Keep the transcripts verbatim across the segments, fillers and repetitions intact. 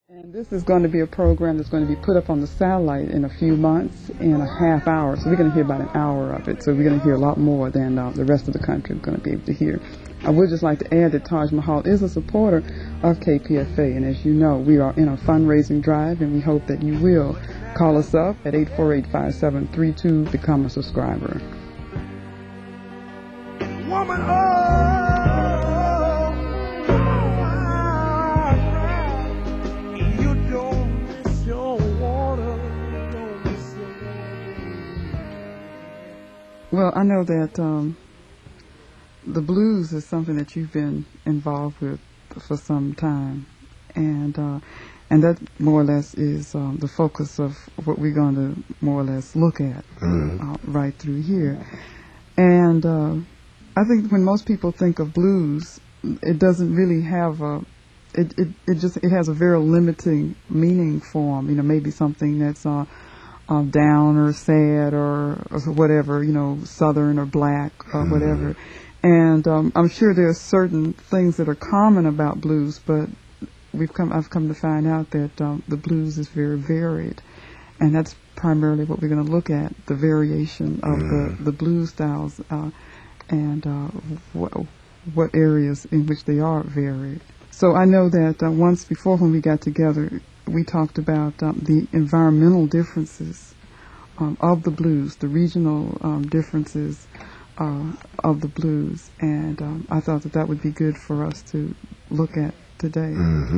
And this is going to be a program that's going to be put up on the satellite in a few months in a half hour. So we're going to hear about an hour of it. So we're going to hear a lot more than uh, the rest of the country is going to be able to hear. I would just like to add that Taj Mahal is a supporter of K P F A. And as you know, we are in a fundraising drive, and we hope that you will call us up at eight four eight, five seven three two, become a subscriber. Woman, oh, you don't miss your water, you don't miss your water. Well, I know that um, the blues is something that you've been involved with for some time, and uh, and that more or less is um, the focus of what we're going to more or less look at Mm-hmm. uh, right through here. And uh, I think when most people think of blues, it doesn't really have a, it, it, it just, it has a very limiting meaning for them. You know, maybe something that's uh, uh, down or sad or, or whatever, you know, southern or black or Mm-hmm. whatever. And um, I'm sure there are certain things that are common about blues, but we've come, I've come to find out that um, the blues is very varied. And that's primarily what we're going to look at, the variation of Mm-hmm. the, the blues styles. Uh, and uh, wh- what areas in which they are varied. So I know that uh, once before when we got together, we talked about um, the environmental differences um, of the blues, the regional um, differences uh, of the blues, and um, I thought that that would be good for us to look at today. Mm-hmm.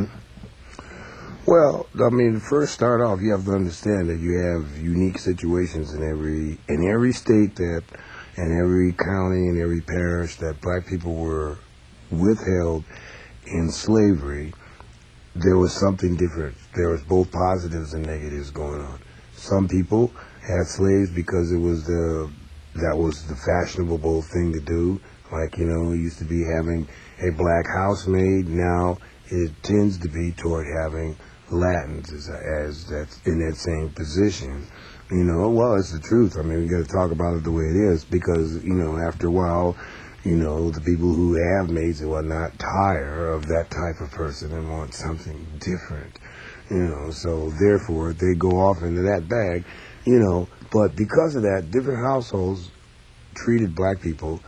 Well, I mean, to first start off, you have to understand that you have unique situations in every in every state that, and every county and every parish that black people were withheld in slavery. There was something different. There was both positives and negatives going on. Some people had slaves because it was the that was the fashionable thing to do. Like, you know, it used to be having a black housemaid. Now it tends to be toward having Latins as, as that's in that same position. You know, well, it's the truth. I mean, we got to talk about it the way it is because, you know, after a while, you know, the people who have maids and whatnot tire of that type of person and want something different. You know, so therefore they go off into that bag, you know. But because of that, different households treated black people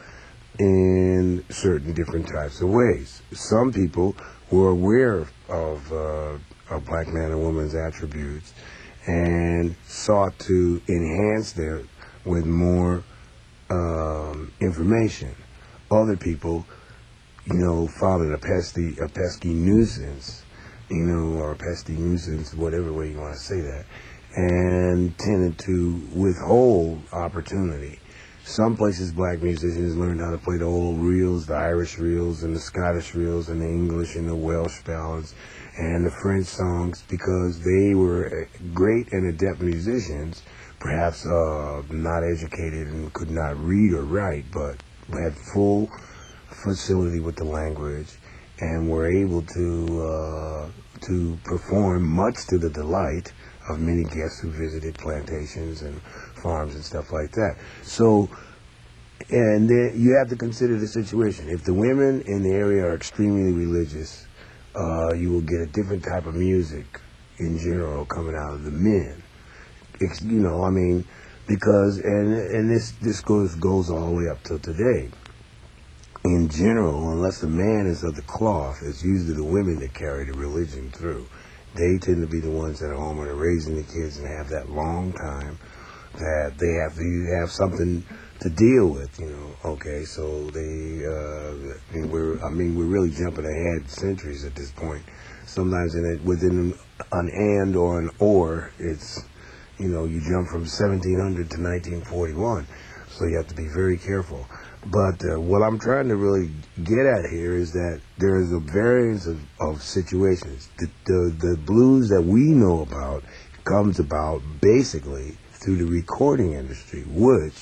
in certain different types of ways. Some people were aware of uh, a black man and woman's attributes and sought to enhance them with more um, information. Other people, you know, found it a pesky, a pesky nuisance, you know, or a pesky nuisance, whatever way you want to say that, and tended to withhold opportunity. Some places black musicians learned how to play the old reels, the Irish reels and the Scottish reels and the English and the Welsh ballads and the French songs because they were great and adept musicians, perhaps uh, not educated and could not read or write, but had full facility with the language and were able to uh, to perform much to the delight of many guests who visited plantations and farms and stuff like that. So, and then you have to consider the situation. If the women in the area are extremely religious, uh, you will get a different type of music in general coming out of the men. It's, you know, I mean, because, and and this, this goes, goes all the way up till today. In general, unless the man is of the cloth, it's usually the women that carry the religion through. They tend to be the ones that are home and are raising the kids and have that long time that they have to have something to deal with, you know. Okay, so they, uh, I mean, we're, I mean, we're really jumping ahead centuries at this point. Sometimes in it, within an and or an or, it's, you know, you jump from seventeen hundred to nineteen forty-one. So you have to be very careful. But uh, what I'm trying to really get at here is that there is a variance of, of situations. The, the, the blues that we know about comes about basically through the recording industry, which,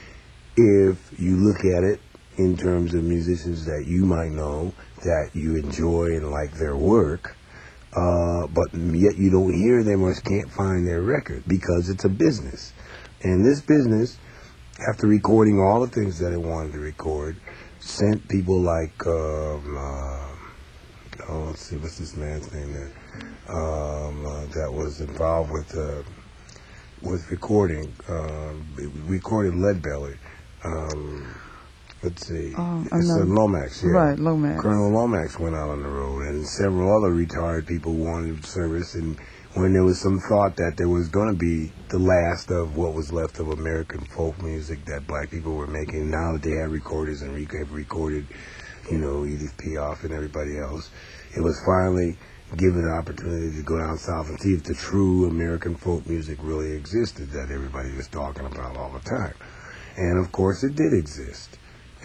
if you look at it in terms of musicians that you might know, that you enjoy and like their work, uh, but yet you don't hear them or can't find their record because it's a business. And this business, after recording all the things that it wanted to record, sent people like, um, uh, oh, let's see, what's this man's name there? Uh, that was involved with uh, with recording. Uh, recorded Leadbelly. Um, let's see, Oh, I it's know. uh, Lomax, yeah. Right, Lomax. Colonel Lomax went out on the road, and several other retired people wanted service. And when there was some thought that there was going to be the last of what was left of American folk music that black people were making, now that they had recorders and rec- have recorded, you know, Edith Piaf and everybody else, it was finally given an opportunity to go down south and see if the true American folk music really existed that everybody was talking about all the time. And of course it did exist.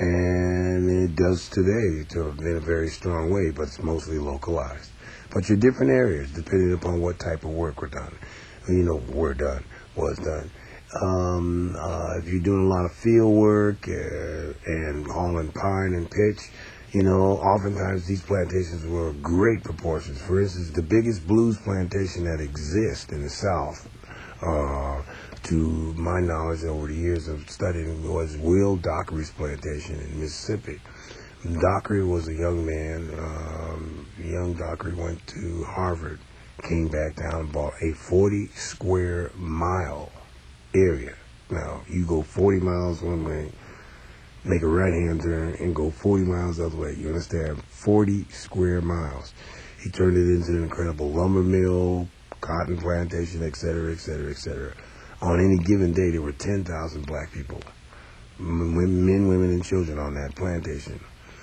And it does today to in a very strong way, but it's mostly localized. But your different areas, depending upon what type of work were done, you know, were done, was done. Um, uh, if you're doing a lot of field work uh, and hauling pine and pitch, you know, oftentimes these plantations were great proportions. For instance, the biggest blues plantation that exists in the South, uh, to my knowledge over the years of studying, was Will Dockery's plantation in Mississippi. Dockery was a young man. Um, young Dockery went to Harvard, came back down and bought a forty square mile area. Now, you go forty miles one way, make a right-hand turn, and go forty miles the other way. You understand? forty square miles. He turned it into an incredible lumber mill, cotton plantation, et cetera, et cetera, et cetera. On any given day, there were ten thousand black people, men, women, and children on that plantation.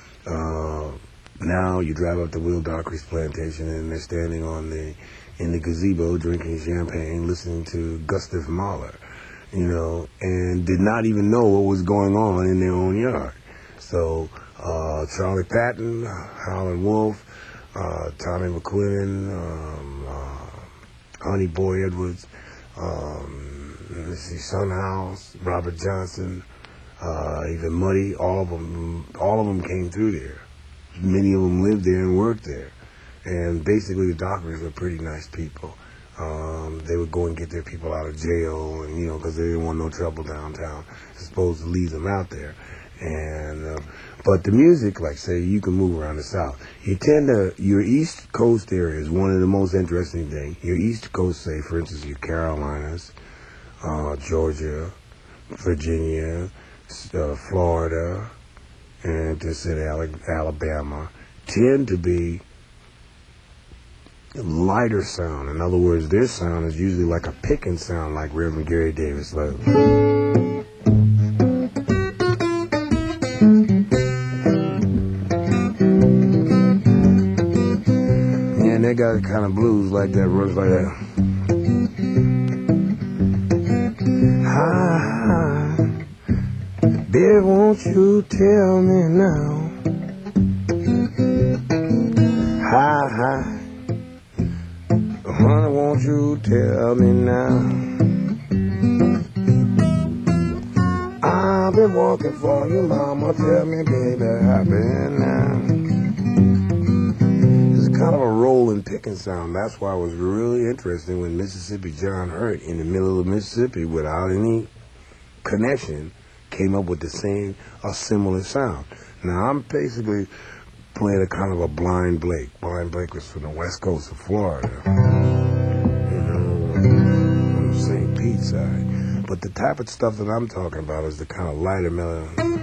Uh, now you drive up to Will Dockery's plantation, and they're standing on the in the gazebo drinking champagne, listening to Gustav Mahler, you know, and did not even know what was going on in their own yard. So uh, Charlie Patton, Howlin' Wolf, uh, Tommy McQueen, um, uh, Honey Boy Edwards, um, let's see, Son House, Robert Johnson, uh, even Muddy, all of them, all of them came through there. Many of them lived there and worked there. And basically the Dockeries were pretty nice people. Um, they would go and get their people out of jail, and you know, because they didn't want no trouble downtown. They're supposed to leave them out there. And uh, but the music, like say, you can move around the South. You tend to your East Coast area is one of the most interesting things. Your East Coast, say for instance, your Carolinas, uh, Georgia, Virginia, uh, Florida, and to say Alabama, tend to be lighter sound. In other words, their sound is usually like a picking sound, like Reverend Gary Davis. Like, and they got kind of blues like that, runs like that. Hi, baby, won't you tell me now? Hi, hi. Honey, won't you tell me now? I've been walking for you, mama. Tell me, baby, I've been now. It's kind of a rolling picking sound. That's why it was really interesting when Mississippi John Hurt, in the middle of Mississippi, without any connection, came up with the same, a similar sound. Now, I'm basically playing a kind of a Blind Blake. Blind Blake was from the west coast of Florida, you know, on the Saint Pete side. But the type of stuff that I'm talking about is the kind of lighter melody.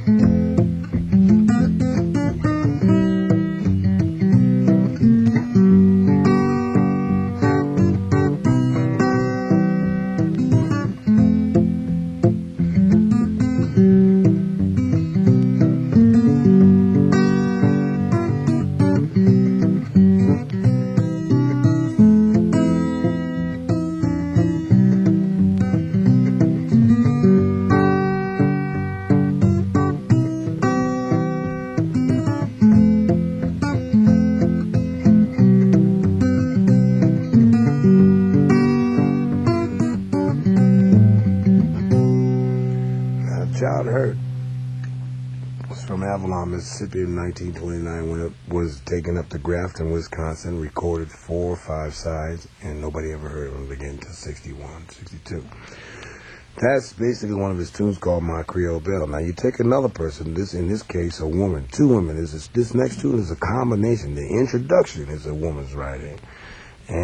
John Hurt was from Avalon, Mississippi in nineteen twenty-nine when it was taken up to Grafton, Wisconsin, recorded four or five sides, and nobody ever heard of him again until sixty-one, sixty-two. That's basically one of his tunes called My Creole Belle. Now you take another person, this in this case a woman, two women. This, is, this next tune is a combination. The introduction is a woman's writing, and the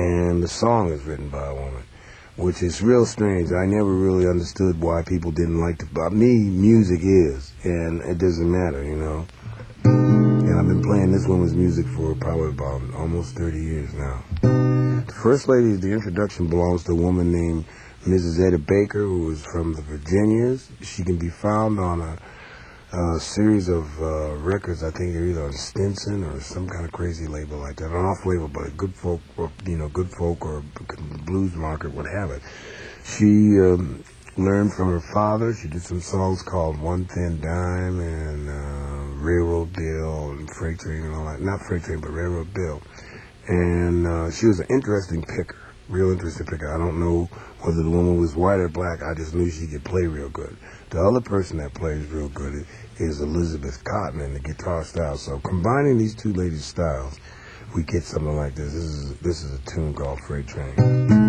the song is written by a woman, which is real strange. I never really understood why people didn't like to. But me, music is, and it doesn't matter, you know. And I've been playing this woman's music for probably about almost thirty years now. The First Lady, the introduction belongs to a woman named Missus Etta Baker, who was from the Virginias. She can be found on a, a series of uh, records. I think they're either on Stinson or some kind of crazy label like that. An off label, but a good folk, or, you know, good folk or blues market would have it. She um, learned from her father. She did some songs called One Thin Dime and uh, Railroad Bill and Freight Train and all that. Not Freight Train, but Railroad Bill. And uh, she was an interesting picker, real interesting picker. I don't know whether the woman was white or black. I just knew she could play real good. The other person that plays real good is Elizabeth Cotton in the guitar style. So combining these two ladies' styles, we get something like this. This is this is a tune called Freight Train.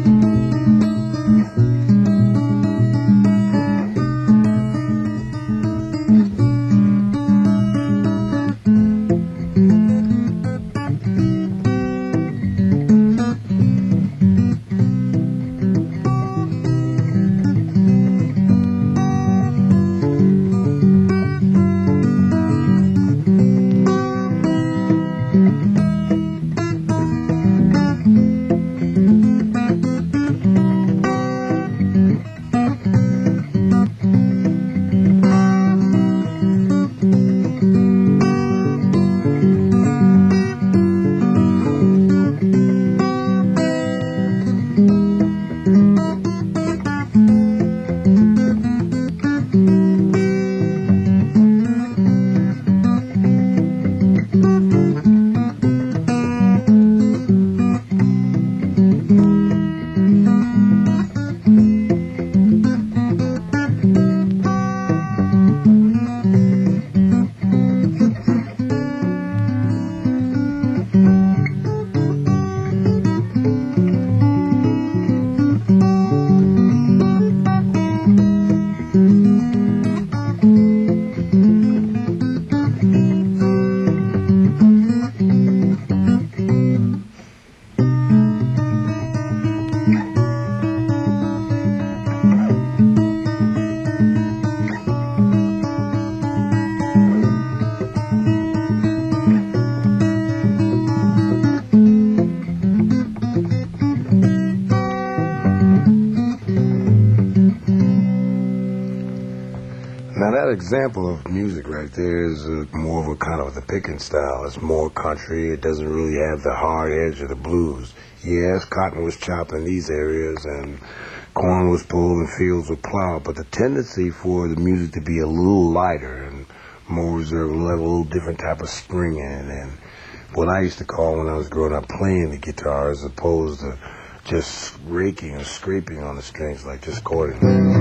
Now that example of music right there is uh, more of a kind of the picking style. It's more country. It doesn't really have the hard edge of the blues. Yes, cotton was chopped in these areas and corn was pulled and fields were plowed, but the tendency for the music to be a little lighter and more reserved, a little different type of spring in it, and what I used to call when I was growing up playing the guitar as opposed to just raking or scraping on the strings, like just chording.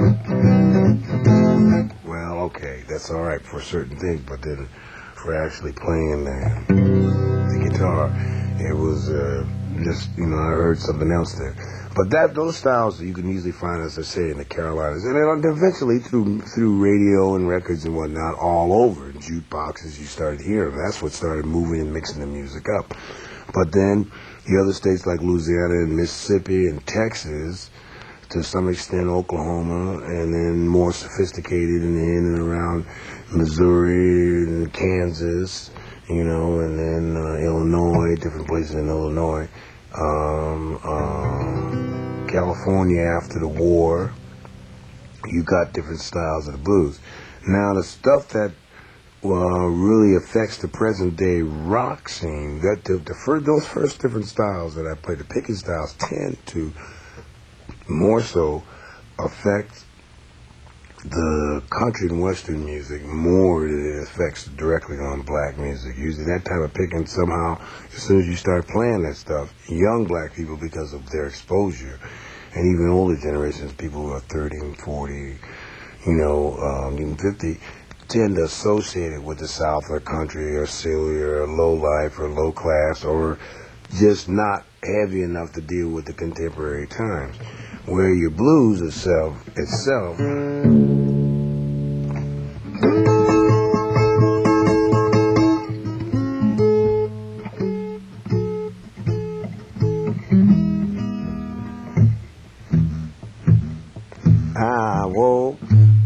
Well, okay, that's all right for certain things, but then for actually playing the, the guitar, it was uh, just, you know, I heard something else there. But that those styles you can easily find, as I say, in the Carolinas, and then eventually through through radio and records and whatnot, all over. In jukeboxes, you started hearing. That's what started moving and mixing the music up. But then the other states like Louisiana and Mississippi and Texas, to some extent Oklahoma, and then more sophisticated in, in and around Missouri and Kansas, you know, and then uh, Illinois, different places in Illinois. Um, um, California after the war, you got different styles of the blues. Now the stuff that uh, really affects the present day rock scene, that the, the first, those first different styles that I played, the picking styles, tend to more so affect the country and western music more than it affects directly on black music. Usually that type of picking, somehow, as soon as you start playing that stuff, young black people, because of their exposure, and even older generations, people who are thirty and forty, you know, um, even fifty, tend to associate it with the South or country or silly or low life or low class or just not heavy enough to deal with the contemporary times. Where your blues itself, itself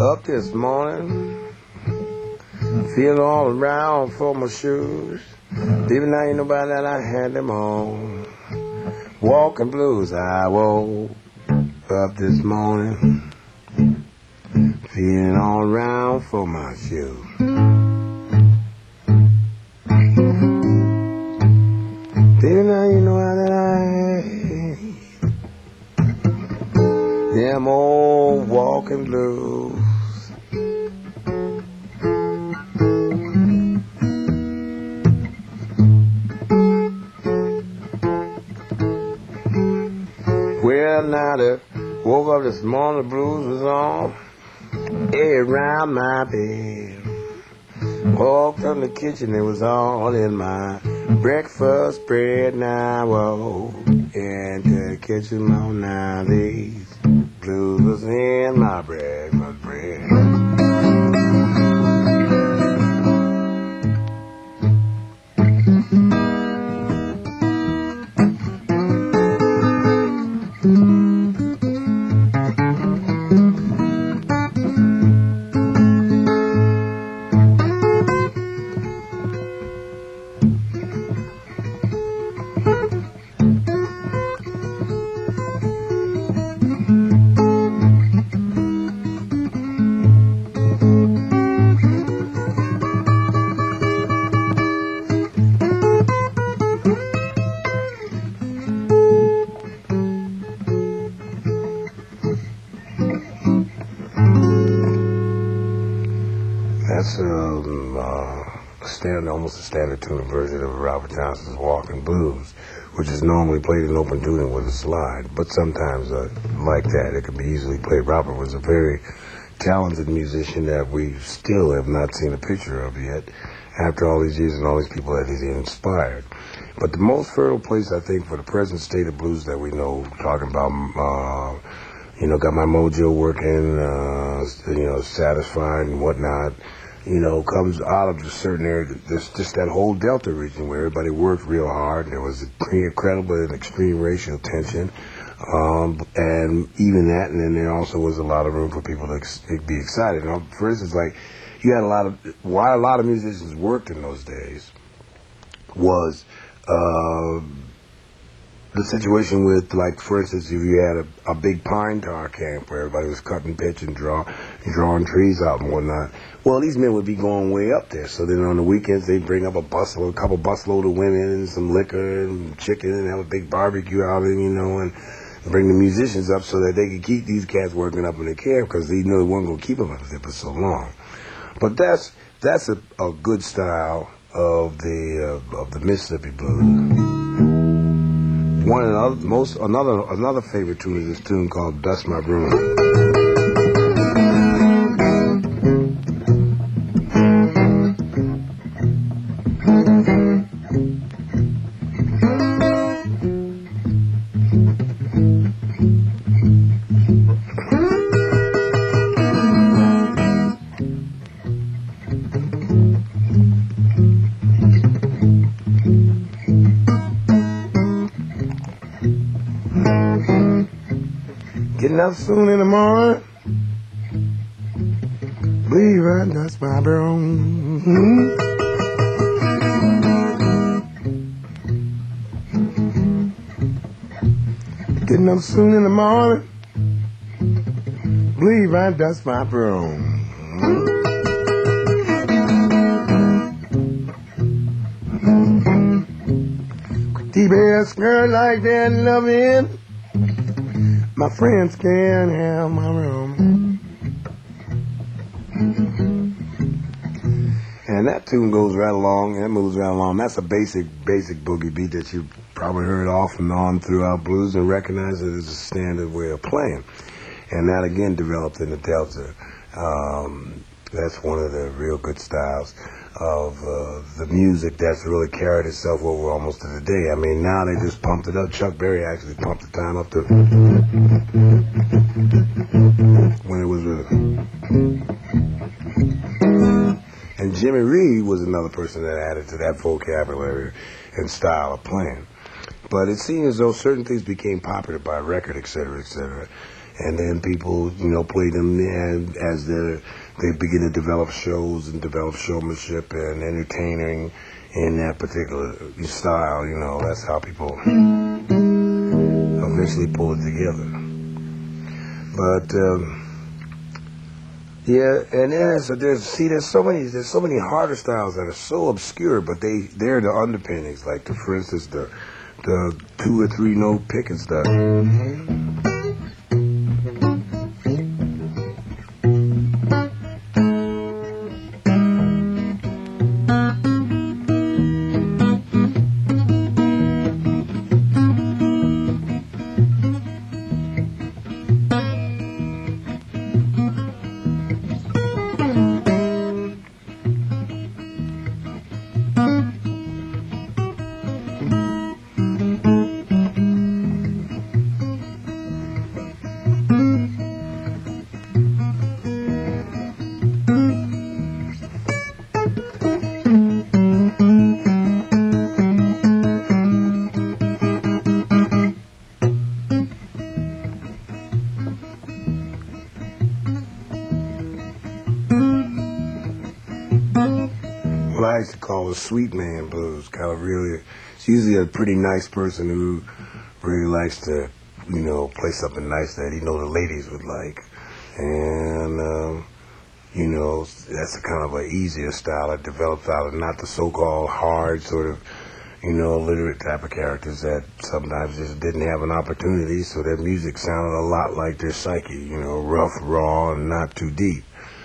Up this morning, feeling all around for my shoes. Even now, you know by that I had them on. Walking blues, I woke up this morning, feeling all around for my shoes. Even now, you know that I had them old walking blues. Well, now that woke up this morning, the blues was on around my bed. Walked from the kitchen, it was all in my breakfast bread. Now I woke into the kitchen on now these blues was in my breakfast bread. That's um, uh, a standard, almost a standard tune version of Robert Johnson's Walking Blues, which is normally played in open tuning with a slide, but sometimes uh, like that, it can be easily played. Robert was a very talented musician that we still have not seen a picture of yet, after all these years and all these people that he's inspired. But the most fertile place, I think, for the present state of blues that we know, talking about, uh, you know, got my mojo working, uh, you know, satisfied and whatnot, you know, comes out of a certain area. There's just that whole Delta region where everybody worked real hard. There was incredible and extreme racial tension, um, and even that. And then there also was a lot of room for people to ex- be excited. You know, for instance, like you had a lot of why a lot of musicians worked in those days was uh, the situation with, like, for instance, if you had a, a big pine tar camp where everybody was cutting pitch and draw, drawing trees out and whatnot. Well, these men would be going way up there. So then on the weekends, they'd bring up a busload, a couple busload of women and some liquor and chicken and have a big barbecue out there, you know, and bring the musicians up so that they could keep these cats working up in the camp because they knew they weren't going to keep them up there for so long. But that's that's a, a good style of the uh, of the Mississippi blues. One of the other, most another another favorite tune is this tune called "Dust My Broom." Getting up soon in the morning, believe I dust my broom. Getting up soon in the morning, believe I dust my broom. T-Bear skirt like that loving. My friends can't have my room. And that tune goes right along, and it moves right along. That's a basic, basic boogie beat that you've probably heard off and on throughout blues and recognize it as a standard way of playing. And that again developed in the Delta. Um, that's one of the real good styles of uh, the music that's really carried itself over almost to the day. I mean, now they just pumped it up. Chuck Berry actually pumped the time up to when it was with. And Jimmy Reed was another person that added to that vocabulary and style of playing. But it seemed as though certain things became popular by record, et cetera, et cetera. and then people, you know, play them and as they they begin to develop shows and develop showmanship and entertaining in that particular style. You know, that's how people eventually pull it together. But um, yeah, and there's there's see there's so many there's so many harder styles that are so obscure, but they they're the underpinnings. Like the, for instance, the the two or three note pick and stuff. What I used to call the sweet man blues, kind of really, it's usually a pretty nice person who really likes to, you know, play something nice that he know the ladies would like. And, um, you know, that's a kind of an easier style that develops out of not the so-called hard sort of, you know, illiterate type of characters that sometimes just didn't have an opportunity, so their music sounded a lot like their psyche, you know, rough, raw, and not too deep.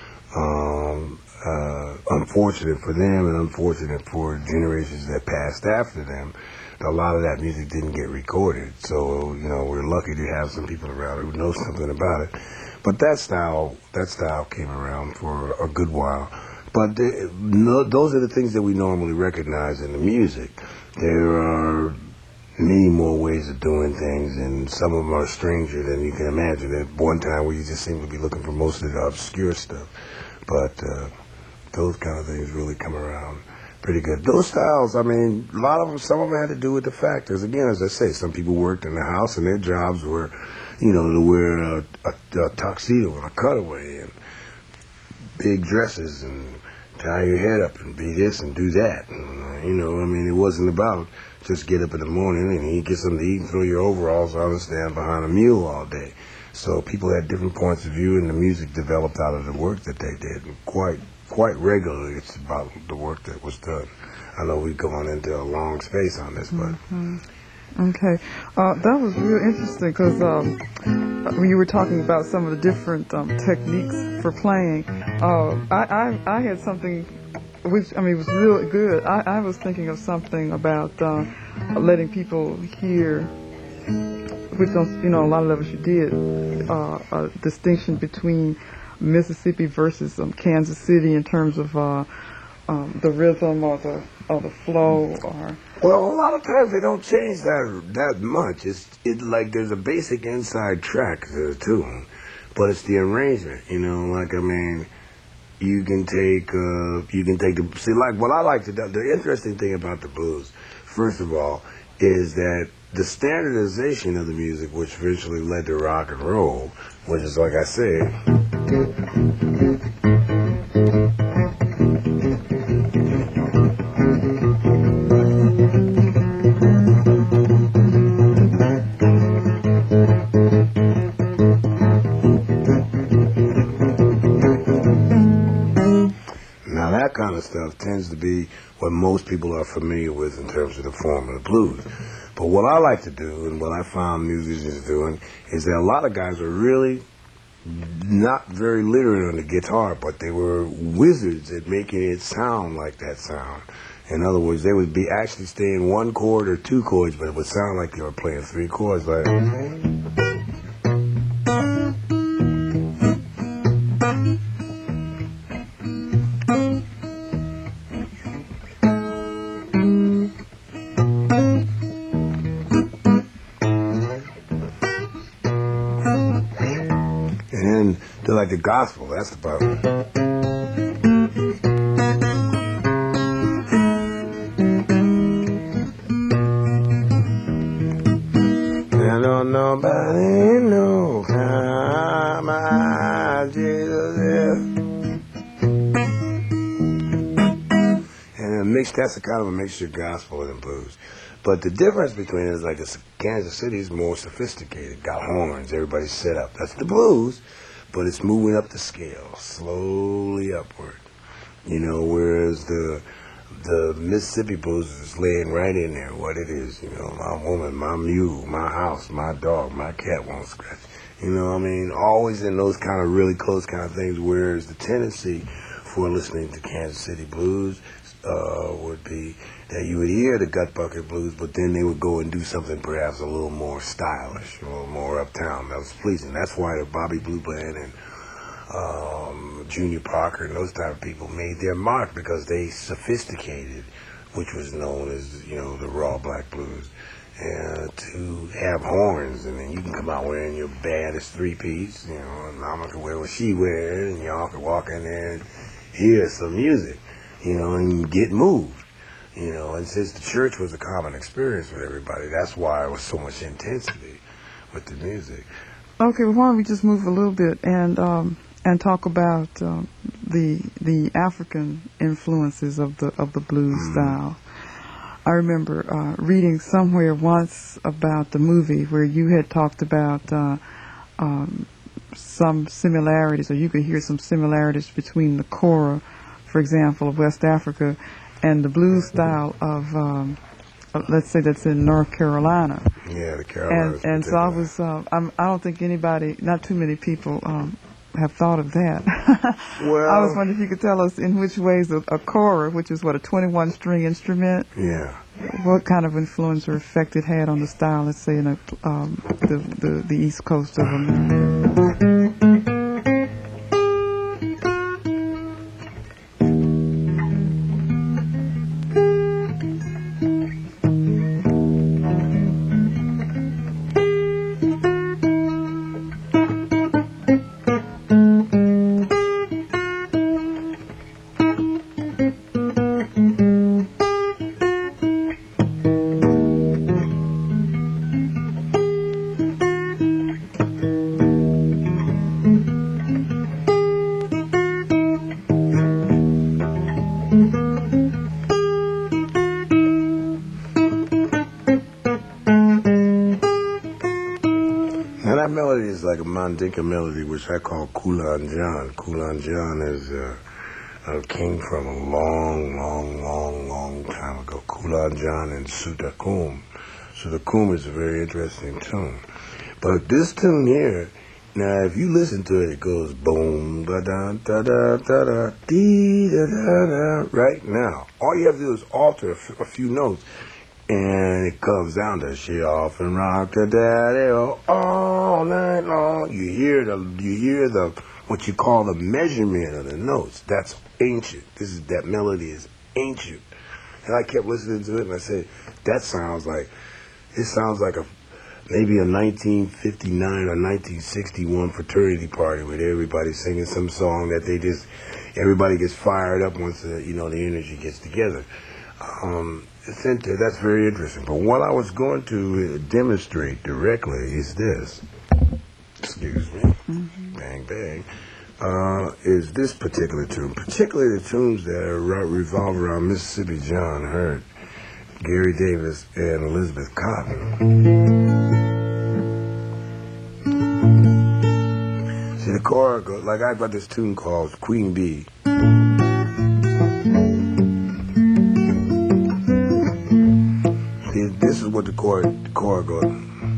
Um, uh, unfortunate for them and unfortunate for generations that passed after them, a lot of that music didn't get recorded. So, you know, we're lucky to have some people around who know something about it. But that style, that style came around for a good while. But the, no, those are the things that we normally recognize in the music. There are many more ways of doing things, and some of them are stranger than you can imagine. At one time, where you just seem to be looking for most of the obscure stuff. But uh, those kind of things really come around pretty good. Those styles, I mean, a lot of them, some of them had to do with the factors. Again, as I say, some people worked in the house, and their jobs were, you know, to wear a, a, a tuxedo and a cutaway and big dresses and tie your head up and be this and do that. And, you know, I mean, it wasn't about just get up in the morning and eat, get something to eat and throw your overalls on and stand behind a mule all day. So people had different points of view, and the music developed out of the work that they did. And quite quite regularly, it's about the work that was done. I know we've gone into a long space on this, but... Mm-hmm. Okay. Uh, that was real interesting because um, when you were talking about some of the different um, techniques for playing, uh, I, I, I had something which, I mean, was really good. I, I was thinking of something about uh, letting people hear, which on, you know, a lot of levels you did, uh, a distinction between Mississippi versus um, Kansas City in terms of uh, um, the rhythm or the or the flow or... Well, a lot of times they don't change that that much. It's it like there's a basic inside track to the tune, but it's the arrangement. You know, like I mean, you can take uh, you can take the see like what I like to do. The interesting thing about the blues, first of all, is that the standardization of the music, which eventually led to rock and roll, which is like I said. Kind of stuff tends to be what most people are familiar with in terms of the form of the blues. But what I like to do, and what I found musicians doing, is that a lot of guys are really not very literate on the guitar, but they were wizards at making it sound like that sound. In other words, they would be actually staying one chord or two chords, but it would sound like they were playing three chords, like... They're like the gospel, that's the problem. And I don't know nobody knows how my Jesus is. And a mix, that's a kind of a mixture of gospel and blues. But the difference between it is like this, Kansas City is more sophisticated, got horns, everybody's set up. That's the blues, but it's moving up the scale, slowly upward. You know, whereas the the Mississippi blues is laying right in there, what it is. You know, my woman, my mule, my house, my dog, my cat won't scratch. You know what I mean? Always in those kind of really close kind of things, whereas the tendency for listening to Kansas City blues uh, would be that you would hear the Gut Bucket Blues, but then they would go and do something perhaps a little more stylish, a little more uptown. That was pleasing. That's why the Bobby Blue Band and um, Junior Parker and those type of people made their mark, because they sophisticated, which was known as, you know, the raw black blues, and to have horns, and then you can come out wearing your baddest three-piece, you know, and Mama can wear what she wears, and y'all can walk in there and hear some music, you know, and get moved. You know, and since the church was a common experience with everybody, that's why it was so much intensity with the music. Okay, well, why don't we just move a little bit and um, and talk about um, the the African influences of the of the blues mm. style. I remember uh, reading somewhere once about the movie where you had talked about uh, um, some similarities, or you could hear some similarities between the kora, for example, of West Africa, and the blues style of, um, let's say, that's in North Carolina. Yeah, the Carolinas. And, and so I was, uh, I'm, I don't think anybody, not too many people um, have thought of that. Well, I was wondering if you could tell us in which ways a, a kora, which is what, a twenty-one string instrument? Yeah. What kind of influence or effect it had on the style, let's say, in a, um, the, the, the East Coast of America? Like a Mandinka melody, which I call Kulan Jan. Kulan Jan is uh, a king from a long, long, long, long time ago. Kulan Jan and Sutakum. Sutakum is a very interesting tune. But this tune here, now if you listen to it, it goes boom, da da da da da da dee da da da. Right now, all you have to do is alter a, f- a few notes, and it comes down to she often rocked her daddy all night long. You hear the you hear the what you call the measurement of the notes. That's ancient. This is that melody is ancient. And I kept listening to it, and I said, that sounds like it sounds like a maybe a nineteen fifty-nine or nineteen sixty-one fraternity party with everybody singing some song that they just everybody gets fired up once the you know the energy gets together. Um, That's very interesting. But what I was going to demonstrate directly is this. Excuse me. Mm-hmm. Bang, bang. Uh, is this particular tune. Particularly the tunes that are, revolve around Mississippi John Hurt, Gary Davis, and Elizabeth Cotton. See, the chorus goes, like I've got this tune called Queen Bee. This is what the chord, the chord goes.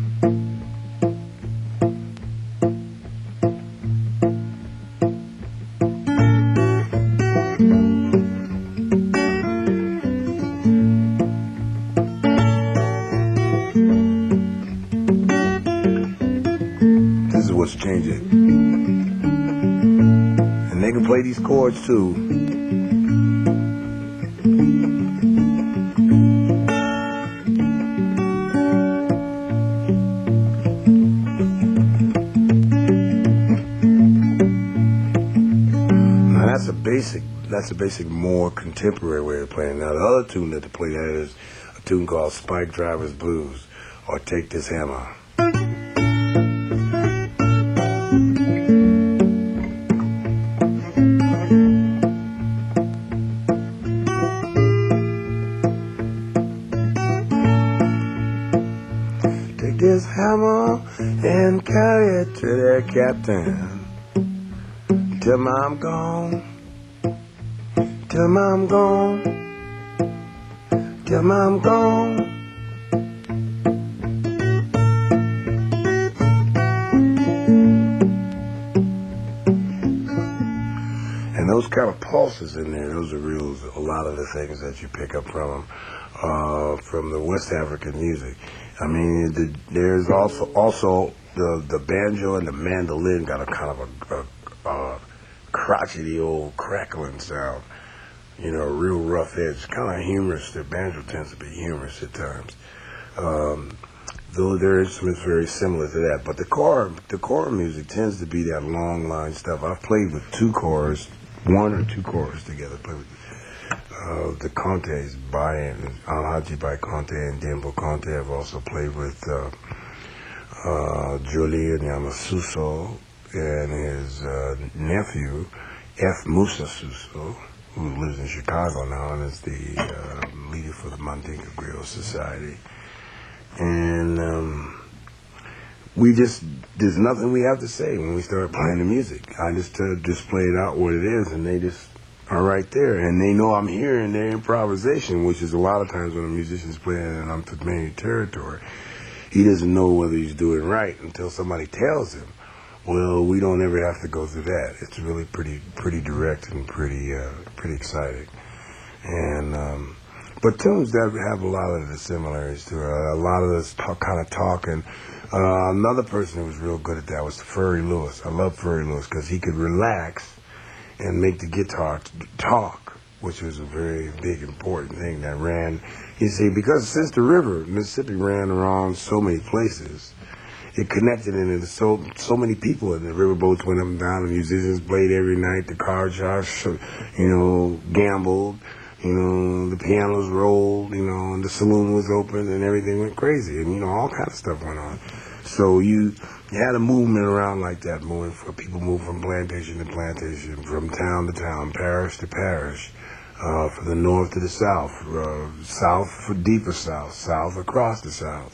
This is what's changing. And they can play these chords too. Basic, that's a basic, more contemporary way of playing. Now, the other tune that they play that is a tune called Spike Driver's Blues, or Take This Hammer. Come on and carry it to their captain. Tell me I'm gone. Tell me I'm gone. Tell me I'm gone. And those kind of pulses in there, those are real, a lot of the things that you pick up from them, uh, from the West African music. I mean, the, there's also also the the banjo and the mandolin got a kind of a, a, a crotchety old crackling sound, you know, a real rough edge, kind of humorous. The banjo tends to be humorous at times. Um, though their instruments very similar to that, but the core the core music tends to be that long line stuff. I've played with two chorus. One or two chorus together. Play with uh, the Contes, Baye and Alhaji Baye Conte and Dembo Conte. I've also played with uh, uh, Julian Yamasuso and his uh, nephew, F. Musa Suso, who lives in Chicago now and is the uh, leader for the Mandinka Griot Society. And um, we just, there's nothing we have to say when we start playing the music. I just uh, just play it out what it is, and they just are right there. And they know I'm hearing their improvisation, which is a lot of times when a musician's playing in unfamiliar territory, he doesn't know whether he's doing right until somebody tells him. Well, we don't ever have to go through that. It's really pretty pretty direct and pretty uh, pretty exciting. And um, but tunes that have a lot of the similarities to it, a lot of this talk, kind of talking. Uh, another person who was real good at that was Furry Lewis. I love Furry Lewis because he could relax and make the guitar t- talk, which was a very big, important thing that ran. You see, because since the river, Mississippi ran around so many places, it connected into so so many people, and the riverboats went up and down, the musicians played every night, the car shops, you know, gambled, you know, the pianos rolled, you know, and the saloon was open, and everything went crazy, and, you know, all kind of stuff went on. So you, you had a movement around like that, moving for people move from plantation to plantation, from town to town, parish to parish, uh, from the north to the south, uh, south for deeper south, south across the south.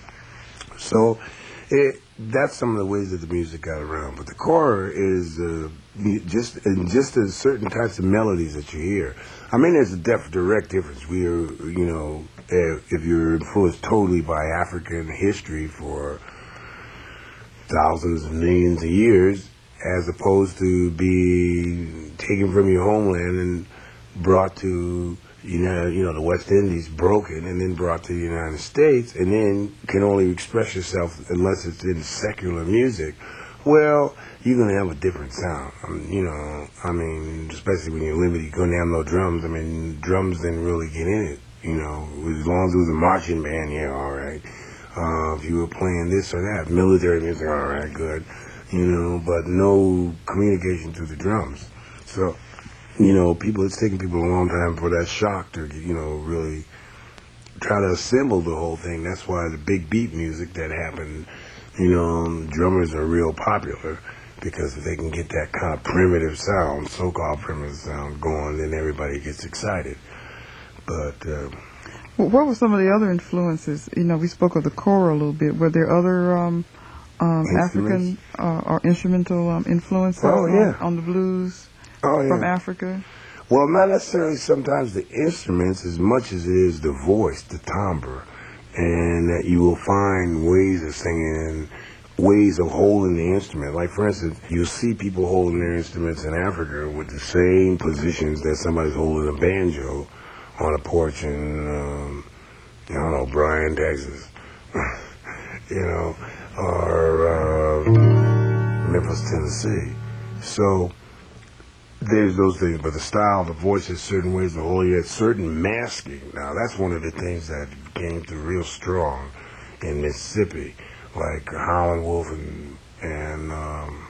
So it, that's some of the ways that the music got around. But the core is uh, just and just the certain types of melodies that you hear. I mean, there's a def- direct difference. We are, you know, if, if you're influenced totally by African history for thousands and millions of years, as opposed to be taken from your homeland and brought to, you know, you know, the West Indies, broken, and then brought to the United States, and then can only express yourself unless it's in secular music. Well, you're going to have a different sound. I mean, you know, I mean, especially when you're limited, you're going to have no drums. I mean, drums didn't really get in it, you know. As long as it was a marching band, yeah, all right. Uh, if you were playing this or that, military music, all right, good, you know, but no communication through the drums. So, you know, people, it's taken people a long time for that shock to, you know, really try to assemble the whole thing. That's why the big beat music that happened, you know, drummers are real popular, because if they can get that kind of primitive sound, so-called primitive sound going, then everybody gets excited. But uh, well, what were some of the other influences? You know, we spoke of the choral a little bit. Were there other um, um, African uh, or instrumental um, influences oh, yeah. on, on the blues oh, yeah. from Africa? Well, not necessarily sometimes the instruments as much as it is the voice, the timbre, and that you will find ways of singing, ways of holding the instrument. Like, for instance, you'll see people holding their instruments in Africa with the same positions that somebody's holding a banjo on a porch in, um, I don't know, Bryan, Texas, you know, or uh, Memphis, Tennessee. So there's those things, but the style, the voices, certain ways to hold it, certain masking. Now, that's one of the things that came through real strong in Mississippi, like Howlin' Wolf and, and um,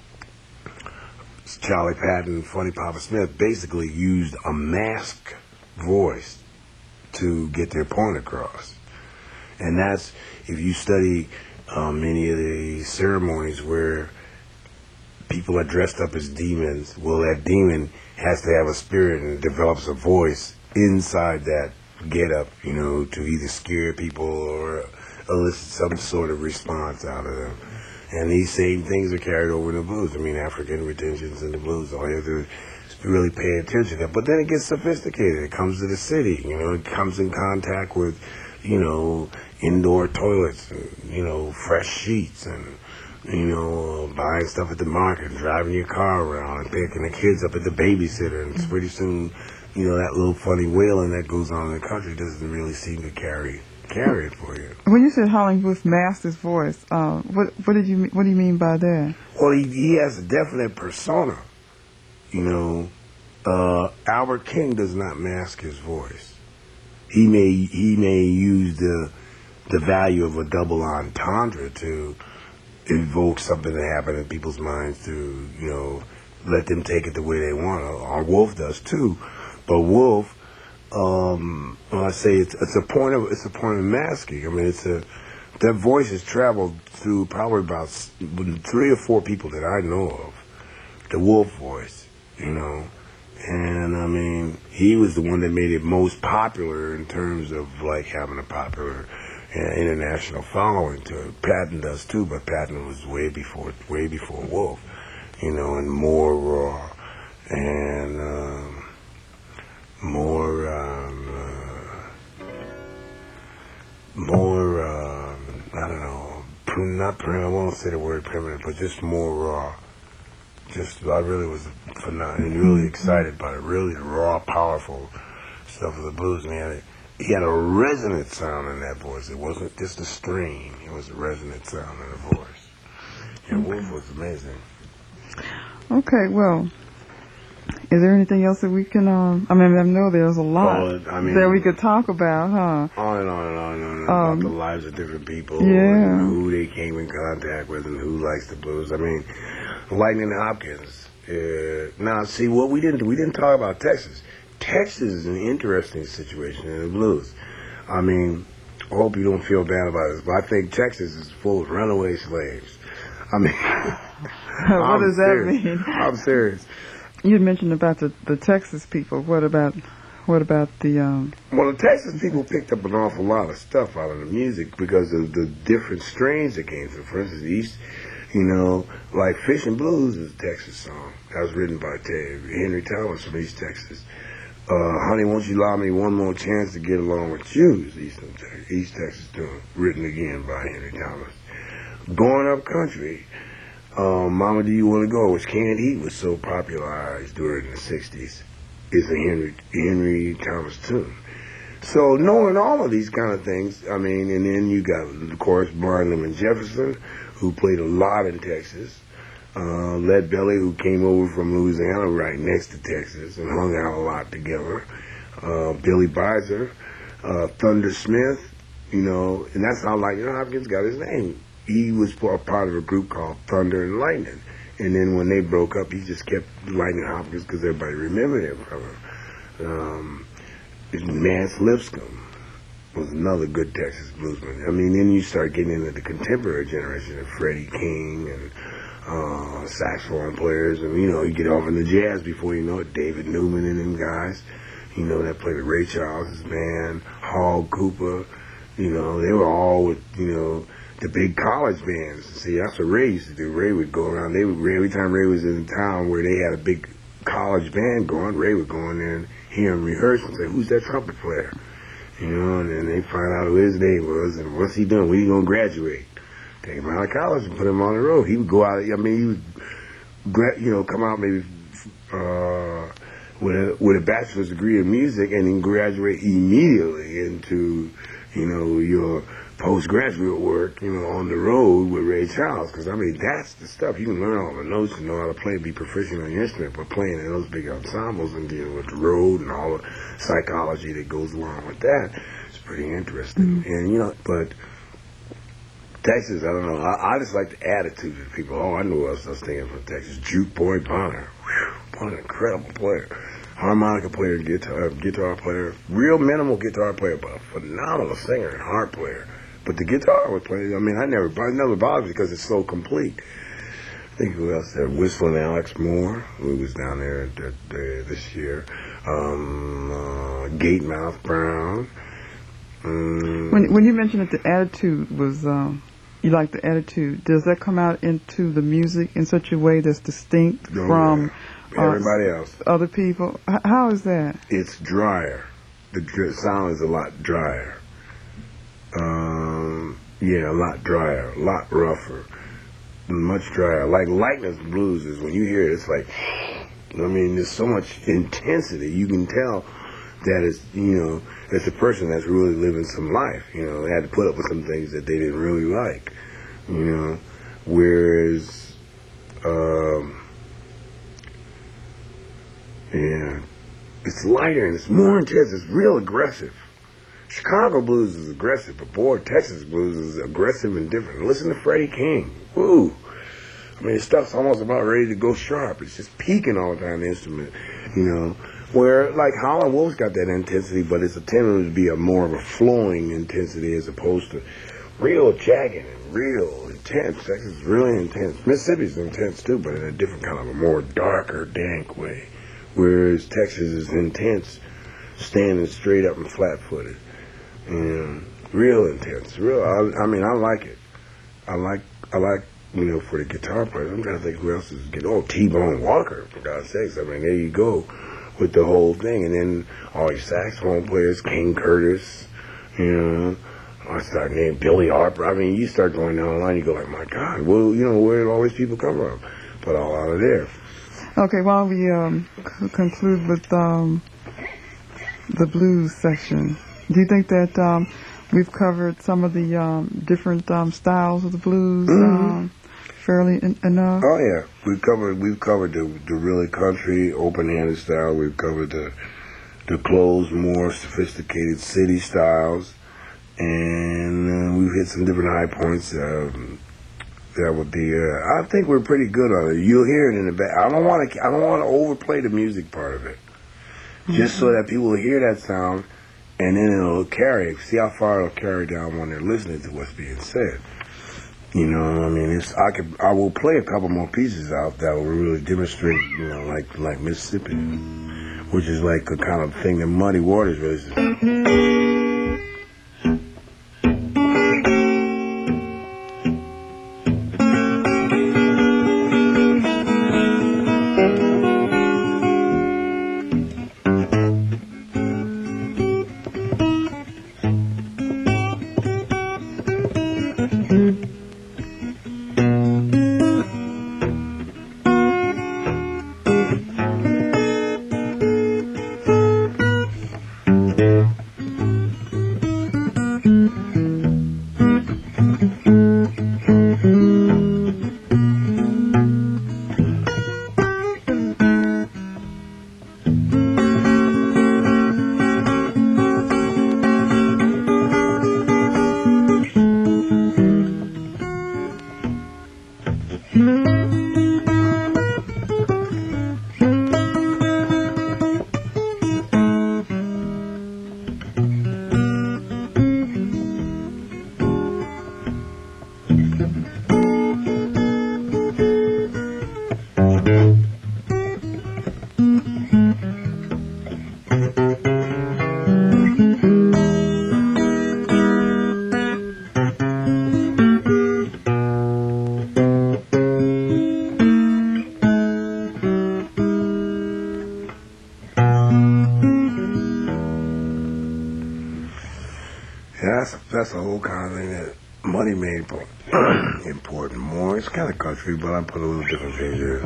Charlie Patton, Funny Papa Smith basically used a mask voice to get their point across. And that's, if you study um, many of the ceremonies where people are dressed up as demons, well, that demon has to have a spirit and develops a voice inside that get up, you know, to either scare people or elicit some sort of response out of them. And these same things are carried over in the blues. I mean, African retentions in the blues. All you have to do is really pay attention to that. But then it gets sophisticated. It comes to the city. You know, it comes in contact with, you know, indoor toilets, and, you know, fresh sheets, and, you know, buying stuff at the market, and driving your car around, and picking the kids up at the babysitter. And pretty soon, you know, that little funny wailing that goes on in the country doesn't really seem to carry carry it for you. When you said Hollywood masked his voice, uh, what what did you what do you mean by that? Well, he, he has a definite persona. You know, uh, Albert King does not mask his voice. He may he may use the the value of a double entendre to evoke something that happened in people's minds to, you know, let them take it the way they want. Or Wolf does too, but Wolf. Um, when I say it's, it's a point of it's a point of masking. I mean, it's a that voice has traveled through probably about three or four people that I know of. The Wolf voice, you know, and I mean, he was the one that made it most popular in terms of like having a popular uh, international following to it. Patton does too, but Patton was way before way before Wolf, you know, and more raw and. Um, More, um, uh, more, um, I don't know, prim- not primitive, I won't say the word primitive, but just more raw. Just, I really was phenomenal, really excited by it, really raw, powerful stuff of the blues. And he had, a, he had a resonant sound in that voice. It wasn't just a stream, it was a resonant sound in the voice. And Wolf was amazing. Okay, well, is there anything else that we can, um, I mean, I know there's a lot Oh, I mean, that we could talk about, huh? On and on and on and on Um, about the lives of different people, yeah. and who they came in contact with, and who likes the blues. I mean, Lightning Hopkins. Uh, now, see, what we didn't do, we didn't talk about Texas. Texas is an interesting situation in the blues. I mean, I hope you don't feel bad about this, but I think Texas is full of runaway slaves. I mean, what I'm does that serious. mean? I'm serious. You had mentioned about the, the Texas people. What about what about the? Um, Well, the Texas people picked up an awful lot of stuff out of the music because of the different strains that came through. For instance, East, you know, like Fish and Blues is a Texas song. That was written by Henry Thomas from East Texas. Uh, Honey, Won't You Allow Me One More Chance to Get Along with You is Eastern Texas, East Texas tune, written again by Henry Thomas. Going Up Country. Um, Mama, Do You Want to Go, which Canned Heat was so popularized during the sixties, is a Henry Henry Thomas tune. So knowing all of these kind of things, I mean, and then you got, of course, Barnum and Jefferson, who played a lot in Texas. Uh, Lead Belly, who came over from Louisiana right next to Texas and hung out a lot together. Uh, Billy Bizer, uh, Thunder Smith, you know, and that's how Lightning Hopkins got his name. He was a part of a group called Thunder and Lightning. And then when they broke up, he just kept Lightning Hopkins because everybody remembered him from him. Um, Mance Lipscomb was another good Texas bluesman. I mean, then you start getting into the contemporary generation of Freddie King and uh, saxophone players. And, you know, you get off into jazz before you know it. David Newman and them guys, you know, that played with Ray Charles' band, Hall Cooper. You know, they were all with, you know, the big college bands. See, that's what Ray used to do. Ray would go around. They would, every time Ray was in town where they had a big college band going, Ray would go in there and hear him rehearse and say, "Who's that trumpet player?" You know, and then they find out who his name was and what's he doing. When he gonna graduate? Take him out of college and put him on the road. He would go out. I mean, he would, gra- you know, come out maybe uh, with a with a bachelor's degree in music and then graduate immediately into, you know, your postgraduate work, you know, on the road with Ray Charles. Because, I mean, that's the stuff. You can learn all the notes and know how to play and be proficient on your instrument, but playing in those big ensembles and dealing with the road and all the psychology that goes along with that is pretty interesting. Mm-hmm. And, you know, but Texas, I don't know. I, I just like the attitude of people. Oh, I knew what else I was thinking from Texas. Juke Boy Bonner. Whew, what an incredible player. Harmonica player, guitar, guitar player. Real minimal guitar player, but a phenomenal singer and harp player. But the guitar was playing. I mean, I never, I never bothered because it's so complete. I think who else there? Whistling Alex Moore, who was down there at, at, uh, this year. Um, uh, Gatemouth Brown. Mm, When when you mentioned that the attitude was, um, you like the attitude, does that come out into the music in such a way that's distinct oh, from yeah. Everybody else. other people? H- how is that? It's drier. The dr- sound is a lot drier. Um, yeah, a lot drier, a lot rougher, much drier. Like Lightness Blues is when you hear it, it's like, I mean, there's so much intensity. You can tell that it's, you know, it's a person that's really living some life. You know, they had to put up with some things that they didn't really like. You know, whereas, um, yeah, it's lighter and it's more intense. It's real aggressive. Chicago blues is aggressive, but boy, Texas blues is aggressive and different. Listen to Freddie King. Woo! I mean, his stuff's almost about ready to go sharp. It's just peaking all the time, the instrument, you know. Where, like, Howlin' Wolf's got that intensity, but it's intended to be a more of a flowing intensity as opposed to real jagged and real intense. Texas is really intense. Mississippi's intense, too, but in a different kind of a more darker, dank way. Whereas Texas is intense, standing straight up and flat-footed. And real intense. Real, I, I mean, I like it. I like, I like, you know, for the guitar player. I'm trying to think who else is getting. Oh, T-Bone Walker, for God's sakes. I mean, there you go with the whole thing. And then all these saxophone players, King Curtis, you know, I start naming Billy Harper. I mean, you start going down the line, you go like, my God, well, you know, where did all these people come from? But all out of there. Okay, while we um, c- conclude with um, the blues section, do you think that um, we've covered some of the um, different um, styles of the blues Mm-hmm. um, fairly en- enough? Oh yeah, we've covered we've covered the the really country open-handed style. We've covered the the closed, more sophisticated city styles, and uh, we've hit some different high points. Um, that would be. Uh, I think we're pretty good on it. You'll hear it in the back. I don't want to. I don't want to overplay the music part of it, mm-hmm. just so that people will hear that sound, and then it'll carry. See how far it'll carry down when they're listening to what's being said. You know, I mean, it's, I could, I will play a couple more pieces out that will really demonstrate, you know, like, like Mississippi, which is like a kind of thing that Muddy Waters really. That's that's the whole kind of thing that Money made important more. It's kind of country, but I put a little different things in.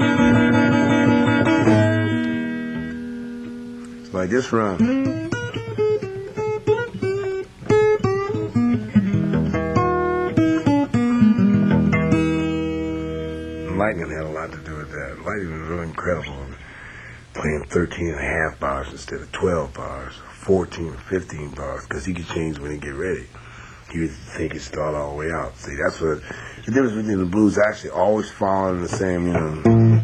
It's like this run. Lightning had a lot to do with that. Lightning was really incredible. Playing thirteen and a half bars instead of twelve bars, fourteen, fifteen bars, because he could change when he get ready. He would think it start all the way out. See, that's what the difference between the blues actually always following the same, you know.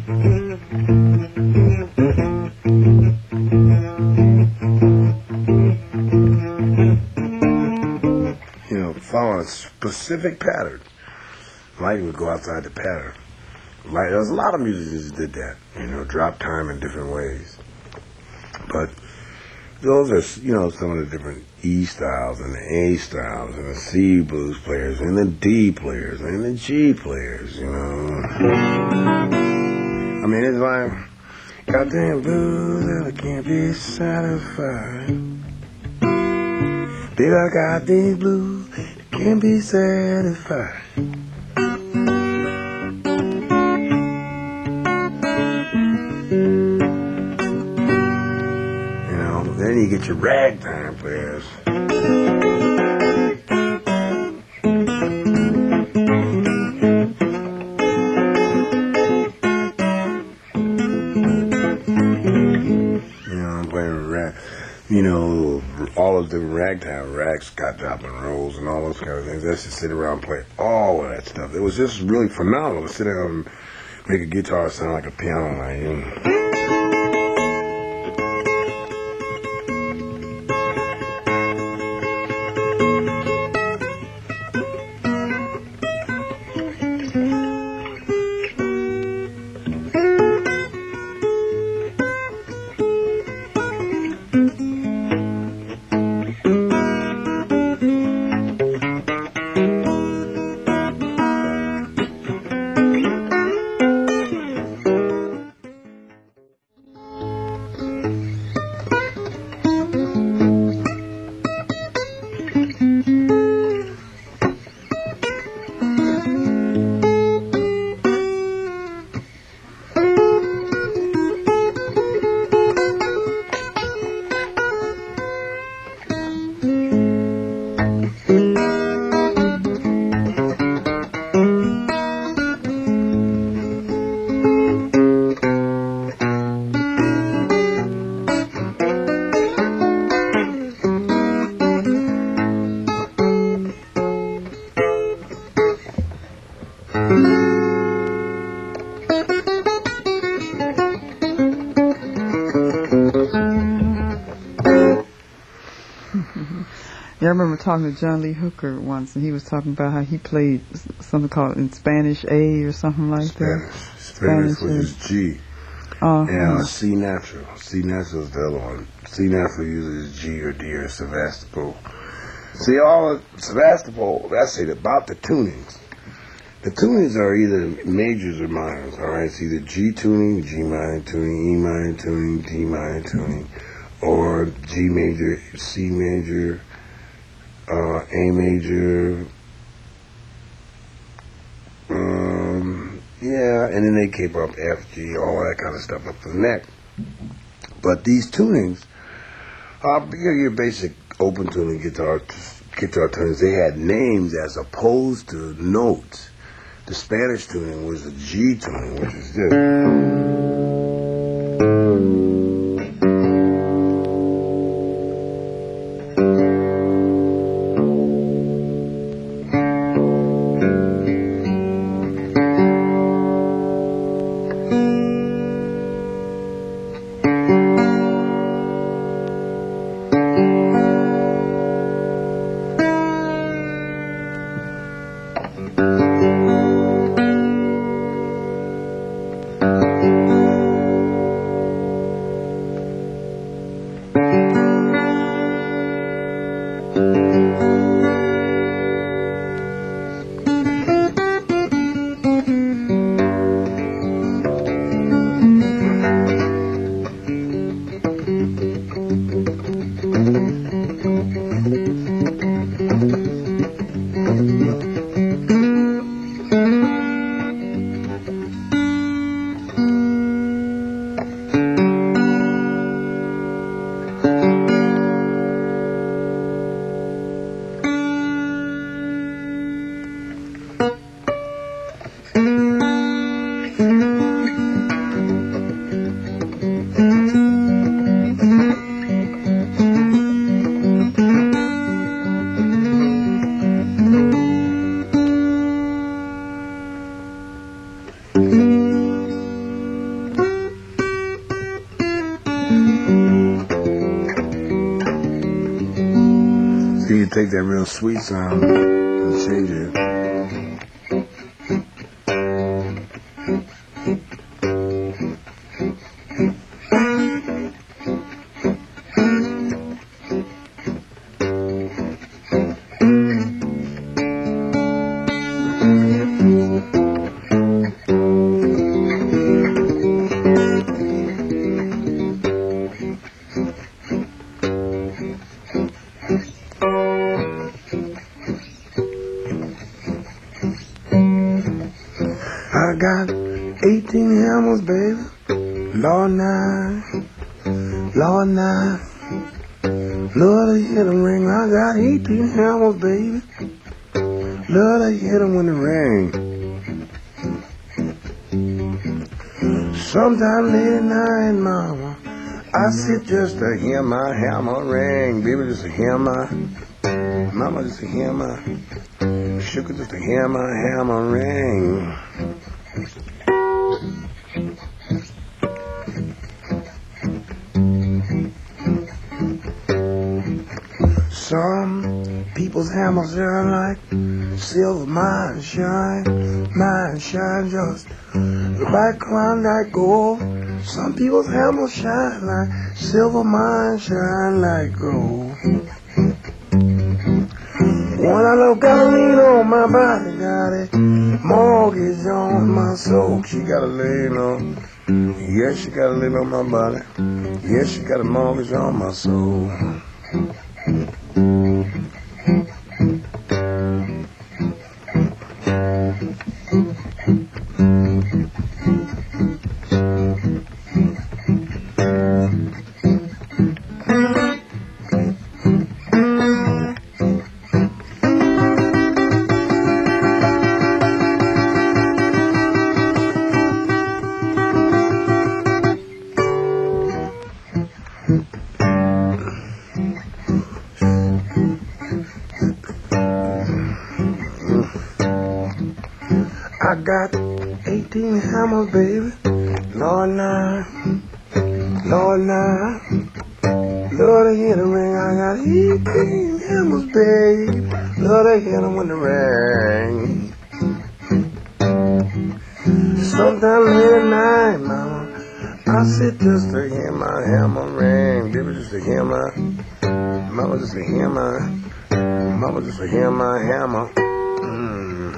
You know, following a specific pattern. Lightning would go outside the pattern. Like, there's a lot of musicians that did that, you know, drop time in different ways. But those are, you know, some of the different E styles and the A styles and the C blues players and the D players and the G players, you know. I mean, it's like, goddamn blues that I can't be satisfied. Baby, I got these blues that can't be satisfied. Then you get your ragtime players. You know, I'm playing rag. You know, all of the ragtime rags, got dropping rolls, and all those kind of things. That's just sit around and play all of that stuff. It was just really phenomenal to sit down and make a guitar sound like a piano. Like, you know. Yeah, I remember talking to John Lee Hooker once, and he was talking about how he played s- something called in Spanish A or something like Spanish. that. Spanish, Spanish which A. is G. Uh, And uh, C natural. C natural is the other one. C natural uses G or D or Sevastopol. See, all of Sevastopol, that's it, about the tunings. The tunings are either majors or minors, all right? It's either G tuning, G minor tuning, E minor tuning, D minor tuning, or G major, C major, uh, A major, um, yeah, and then they keep up F, G, all that kind of stuff up to the neck. But these tunings, uh, your, your basic open tuning guitar, guitar tunings, they had names as opposed to notes. The Spanish tuning was a G tuning, which is this. So you take that real sweet sound and change it. I got eighteen hammers, baby. Lord nine, Lord nine. Lord, I hit 'em ring. I got eighteen hammers, baby. Lord, I hit 'em when it ring. Sometime late at night, mama, I sit just to hear my hammer ring. Baby, just to hear my, mama, just to hear my, sugar, just to hear my hammer ring. Some people's hammers shine like silver, mine shine, mine shine just like Klondike gold. Some people's hammers shine like silver, mine shine like gold. When I look gasoline on my body, got a mortgage on my soul. She got a lien on, yeah, she got a lien on my body. Yeah, she got a mortgage on my soul. I got eighteen hammers, baby. Lord nine, Lord nine. Lord, I hear the ring. I got eighteen hammers, baby. Lord, I hear them when the ring. Sometime late at night, mama, I sit just to hear my hammer ring. Baby, just to hear my, mama, just to hear my, mama, just to hear my hammer. Mm.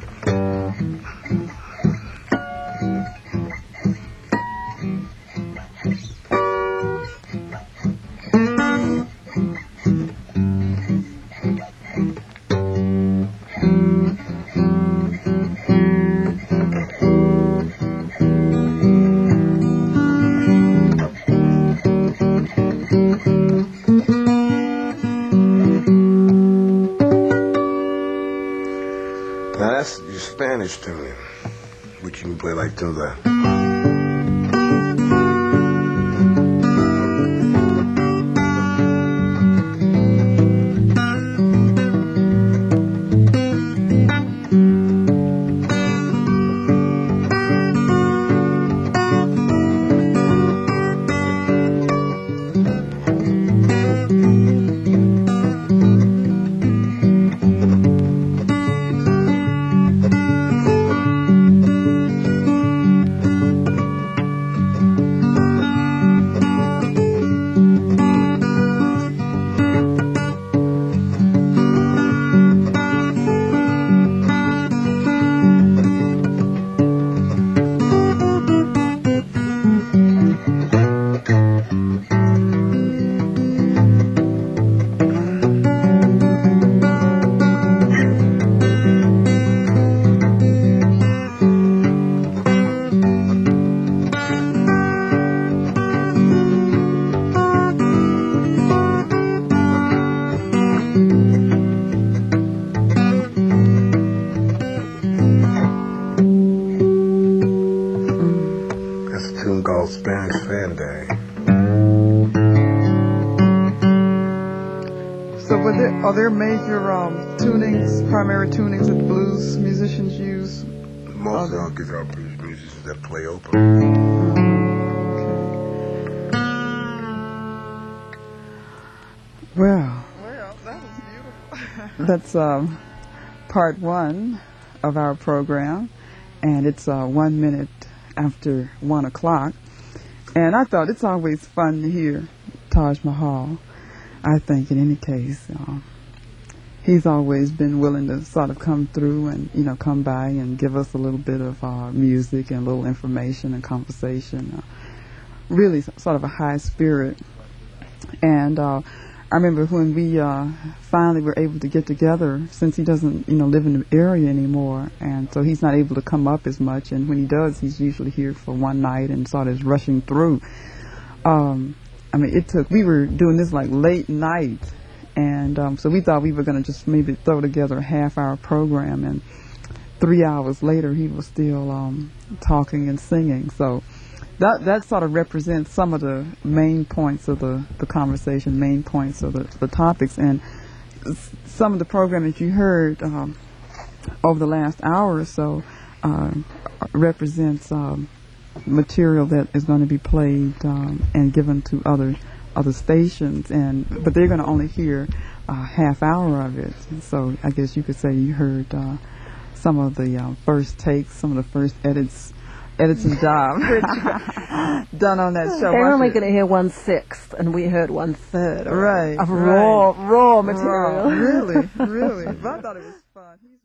Now that's your Spanish tune, which you can play like to the. Called Spanish Fanday. So, were there, are there major um, tunings, primary tunings that blues musicians use? Most of our guitar blues musicians that play open. Well, Well, that was beautiful. that's um, part one of our program, and it's uh, one minute after one o'clock. And I thought it's always fun to hear Taj Mahal. I think in any case, um, he's always been willing to sort of come through and, you know, come by and give us a little bit of uh, music and a little information and conversation. Uh, really sort of a high spirit. And uh, I remember when we uh, finally were able to get together, since he doesn't, you know, live in the area anymore, and so he's not able to come up as much. And when he does, he's usually here for one night and sort of rushing through. Um, I mean, it took. We were doing this like late night, and um, so we thought we were going to just maybe throw together a half-hour program, and three hours later, he was still um, talking and singing. So. That that sort of represents some of the main points of the, the conversation, main points of the, the topics. And s- some of the programming that you heard um, over the last hour or so uh, represents um, material that is going to be played um, and given to other other stations. And but they're going to only hear a half hour of it. So I guess you could say you heard uh, some of the uh, first takes, some of the first edits. Editing job done on that show. They're only going to hear one sixth, and we heard one third. Right, of right. raw, raw material. Raw, really, really. But I thought it was fun. He's